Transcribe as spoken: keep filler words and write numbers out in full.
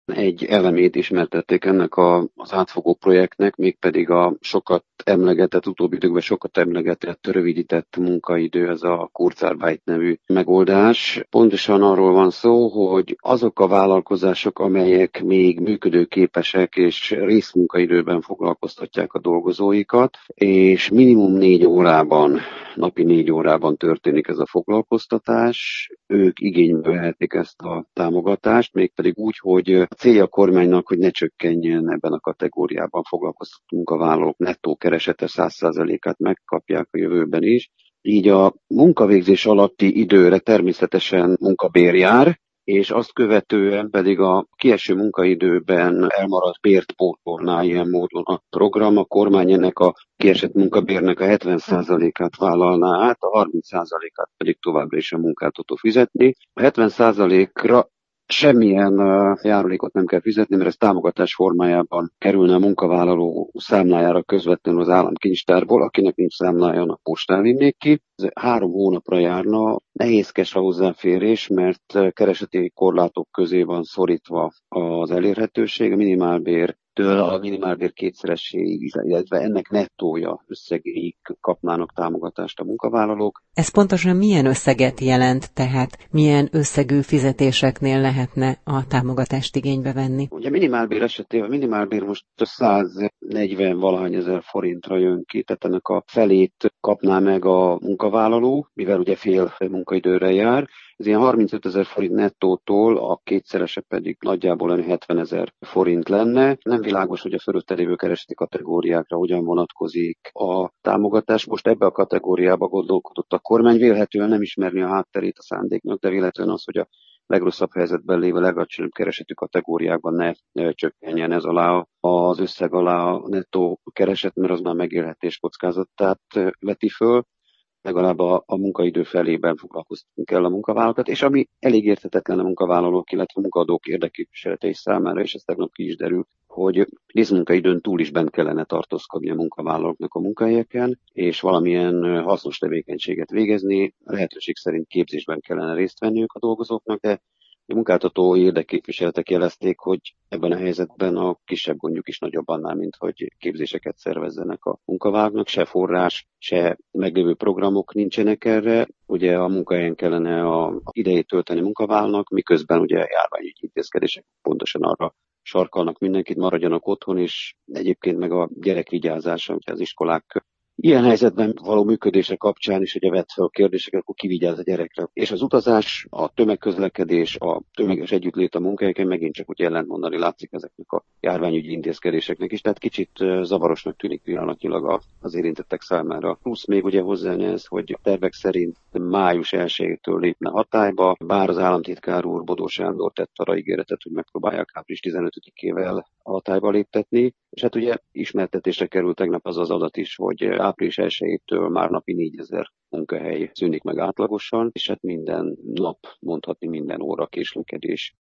egy elemét ismertették ennek a, az átfogó projektnek, mégpedig a sokat emlegetett, utóbbi időkben sokat emlegetett, rövidített munkaidő, ez a Kurzarbeit nevű megoldás. Pontosan arról van szó, hogy azok a vállalkozások, amelyek még működőképesek és részmunkaidőben foglalkoztatják a dolgozóikat, és minimum négy órában, napi négy órában történik ez a foglalkoztatás, ők igénybe vehetik ezt a támogatást, mégpedig úgy, hogy a célja a kormánynak, hogy ne csökkenjen ebben a kategóriában foglalkoztatott munkavállalók nettó keresete száz százalékát megkapják a jövőben is. Így a munkavégzés alatti időre természetesen munkabér jár, és azt követően pedig a kieső munkaidőben elmaradt bért pótolná ilyen módon a program. A kormány ennek a kiesett munkabérnek a hetven százalékát vállalná át, a harminc százalékát pedig továbbra is a munkáltató fizetni. A hetven százalékra semmilyen uh, járulékot nem kell fizetni, mert ez támogatás formájában kerülne a munkavállaló számlájára közvetlenül az államkincstárból, akinek nincs számlája, a postán vinnék ki. Ez három hónapra járna, nehézkes a hozzáférés, mert kereseti korlátok közé van szorítva az elérhetőség, a minimálbér től a minimálbér kétszereséig, illetve ennek nettója összegéig kapnának támogatást a munkavállalók. Ez pontosan milyen összeget jelent, tehát milyen összegű fizetéseknél lehetne a támogatást igénybe venni? Ugye minimálbér esetében, a minimálbér most száznegyven valahány ezer forintra jön ki, tehát ennek a felét kapná meg a munkavállaló, mivel ugye fél munkaidőre jár. Ez ilyen harmincöt ezer forint nettótól, a kétszerese pedig nagyjából hetven ezer forint lenne. Nem világos, hogy a fölötte lévő kereseti kategóriákra hogyan vonatkozik a támogatás. Most ebbe a kategóriába gondolkodott a kormány, vélhetően nem ismerni a hátterét a szándéknak, de véletlenül az, hogy a legrosszabb helyzetben lévő legalacsonyabb keresetű kategóriákban ne, ne csökkenjen ez alá az összeg alá a nettó kereset, mert az már megélhetés kockázatát veti föl. Legalább a, a munkaidő felében foglalkoztatni kell a munkavállalókat, és ami elég érthetetlen a munkavállalók, illetve a munkadók érdekképviseletei számára, és ez tegnap ki is derül, hogy részmunkaidőn túl is bent kellene tartózkodni a munkavállalóknak a munkahelyeken, és valamilyen hasznos tevékenységet végezni, lehetőség szerint képzésben kellene részt venniük a dolgozóknak, de a munkáltató érdekképviseletek jelezték, hogy ebben a helyzetben a kisebb gondjuk is nagyobb annál, mint hogy képzéseket szervezzenek a munkavállalóknak, se forrás, se meglévő programok nincsenek erre. Ugye a munkahelyen kellene a idejét tölteni munkavállalónak, miközben ugye járványügyi intézkedések pontosan arra sarkalnak mindenkit, maradjanak otthon, és egyébként meg a gyerekvigyázása, ugye az iskolák ilyen helyzetben való működése kapcsán is ugye vett fel kérdéseket, akkor ki vigyáz a gyerekre. És az utazás, a tömegközlekedés, a tömeges együttlét a munkahelyeken megint csak úgy ellentmondani látszik ezeknek a járványügyi intézkedéseknek is. Tehát kicsit zavarosnak tűnik pillanatnyilag az érintettek számára. Plusz még ugye hozzá ez, hogy a tervek szerint május elsejétől lépne hatályba, bár az államtitkár úr Bodó Sándor tett arra ígéretet, hogy megpróbálják április tizenötödikével hatályba léptetni. És hát ugye ismertetésre került tegnap az az adat is, hogy április elsejétől már napi négyezer munkahely szűnik meg átlagosan, és hát minden nap, mondhatni minden óra késlekedés